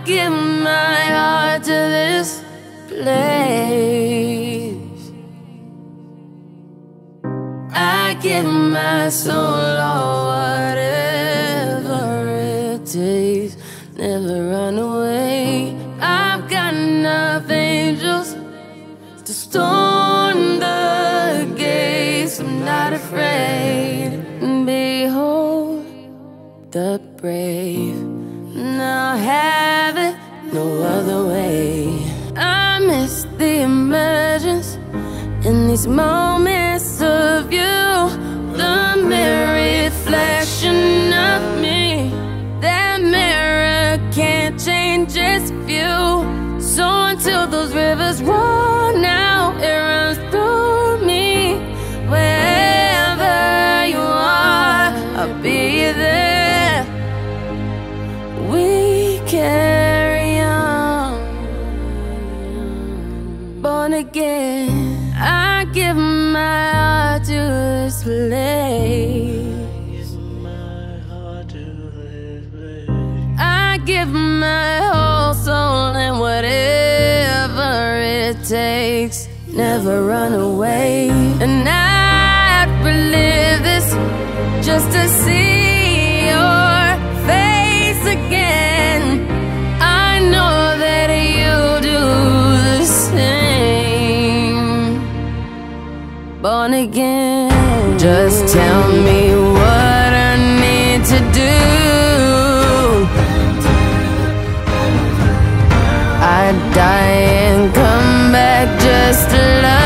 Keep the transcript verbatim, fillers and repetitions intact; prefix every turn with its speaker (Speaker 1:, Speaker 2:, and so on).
Speaker 1: give my heart to this place. I give my soul or whatever it takes. Never run away. I've got enough angels to storm the gates. I'm not afraid. And behold the brave. Now have it no other way. I miss the emergence in these moments of you, the mere reflection of me. That mirror can't change its view. So until those rivers run out, it runs through me. Wherever you are, I'll be there. We carry on, born again. I give my heart to this place. I give my whole soul and whatever it takes. Never run away. And I'd relive this just to see your face again. I know that you do the same. Born again. Just tell me what I need to do. I'd die and come back just to love.